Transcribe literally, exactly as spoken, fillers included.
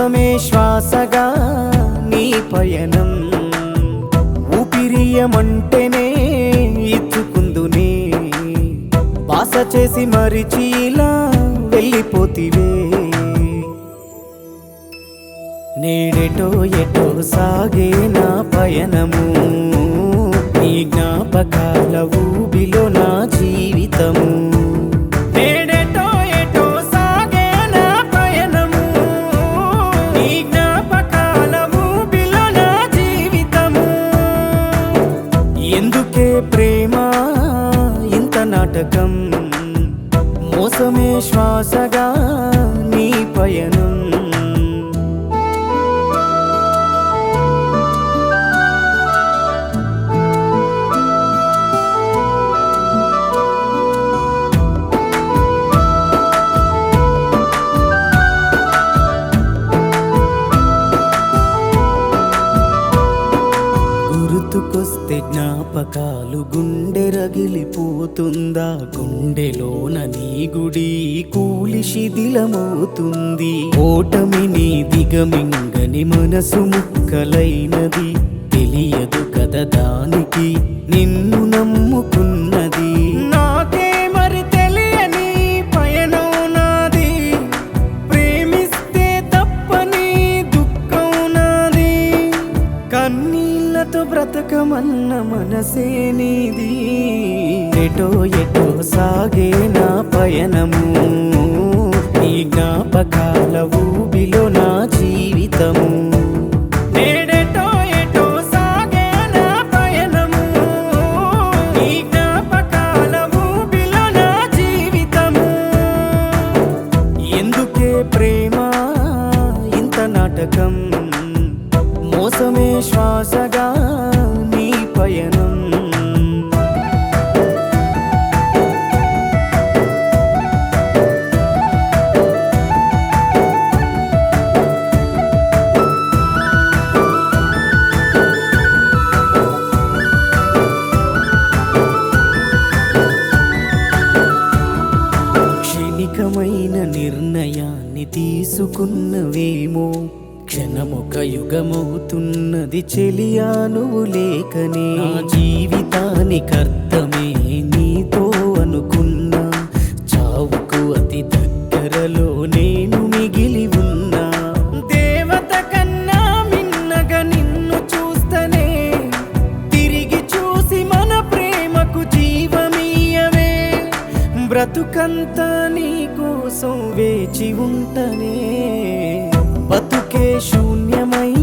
మోసమే శ్వాసగా నీ పయనం ఊపిరియమంటేనే ఇచ్చుకుందునే బాస చేసి మరిచి ఇలా వెళ్ళిపోతివే నేడెటో ఎటో సాగే నా పయనము నీ జ్ఞాపకాల ఊబిలో నా జీవితము నేడెటో ఎటో సాగే నా పయనము నీ జ్ఞాపకాల ఊబిలో నా జీవితము ఎందుకే ప్రేమ ఇంత నాటకం మోసమే శ్వాసగా నీ పయనం గుర్తుకొస్తే జ్ఞాపకాలు గుండె రగిలిపోతుందా గుండెలోన నీ గుడి కూలి శిథిలమవుతుంది ఓటమిని దిగమింగని మనసు ముక్కలైనది తెలియదు కదా దానికి నిన్ను నమ్ముకున్నది నాకే మరి తెలియని పయనం నాది ప్రేమిస్తే తప్పని దుఃఖం నాది కన్నీళ్ళతో బ్రతకమన్న మనసే నీది ఎటో ఎటో సాగే నా పయనము నీ జ్ఞాపకాల ఊబిలో నా జీవితము నేడెటో ఎటో సాగే నా పయనము నీ జ్ఞాపకాల ఊబిలో నా జీవితము ఎందుకే ప్రేమ ఇంత నాటకం మోసమే శ్వాసగా నీ పయనం క్షణికమైన నిర్ణయాన్ని తీసుకున్నవేమో క్షణమొక యుగమవుతున్నది చెలియా నువ్వు లేకనే నా జీవితానికి అర్థమే నీతో అనుకున్నా చావుకు అతి దగ్గరలో నేను మిగిలి ఉన్నా దేవత కన్నా మిన్నగా నిన్ను చూస్తనే తిరిగి చూసి మన ప్రేమకు జీవమీయవే బ్రతుకంతా నీ కోసం వేచి ఉంటనే బతుకే శూన్యమై